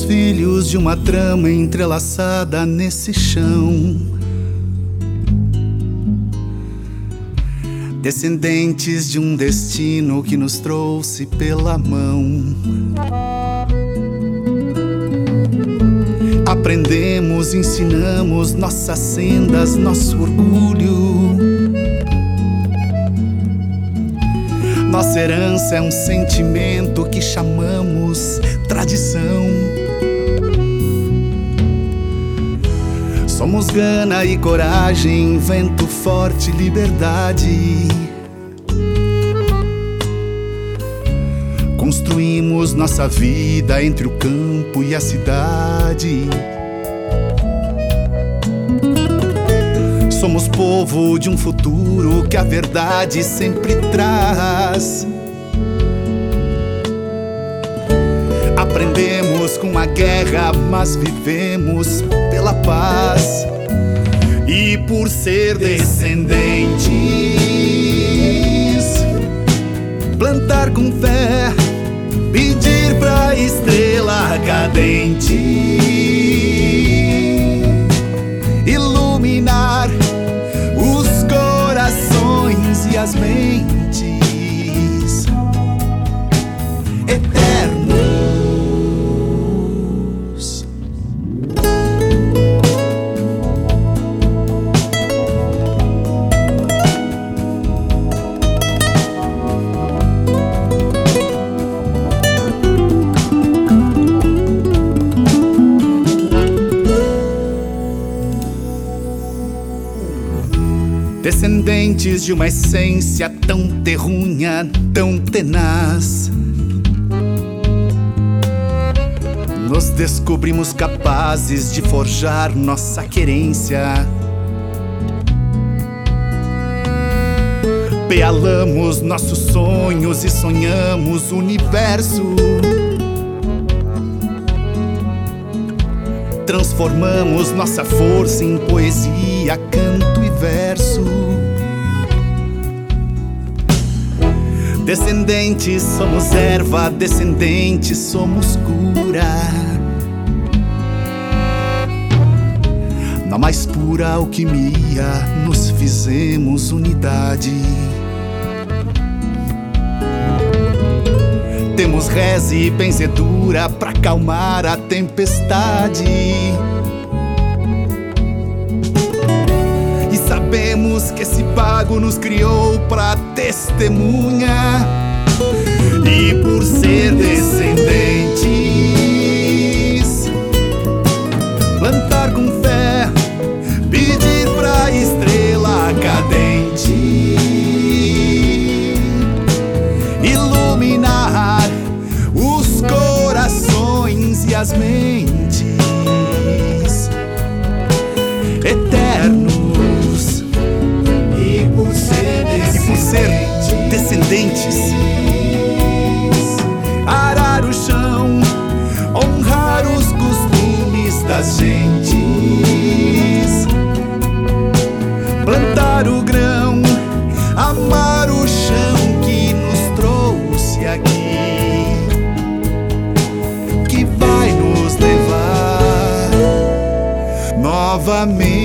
Somos filhos de uma trama entrelaçada nesse chão, descendentes de um destino que nos trouxe pela mão. Aprendemos, ensinamos nossas sendas, nosso orgulho. Nossa herança é um sentimento que chamamos tradição. Somos gana e coragem, vento forte, liberdade. Construímos nossa vida entre o campo e a cidade. Somos povo de um futuro que a verdade sempre traz. Aprendemos com a guerra, mas vivemos pela paz. E por ser descendentes, plantar com fé, pedir pra estrela cadente iluminar os corações e as mentes eternos. Descendentes de uma essência tão terrunha, tão tenaz, nos descobrimos capazes de forjar nossa querência. Pealamos nossos sonhos e sonhamos o universo. Transformamos nossa força em poesia, canto e verso. Descendentes somos erva, descendentes somos cura. Na mais pura alquimia nos fizemos unidade. Temos reze e benzedura pra acalmar a tempestade. E sabemos que esse pago nos criou pra testemunha. E por ser descendentes, plantar com fé, pedir pra estrela cadente iluminar os corações e as mentes eternos. E por ser descendentes, arar o chão, honrar os costumes das gentes, plantar o grão, amar o chão que nos trouxe aqui, que vai nos levar novamente.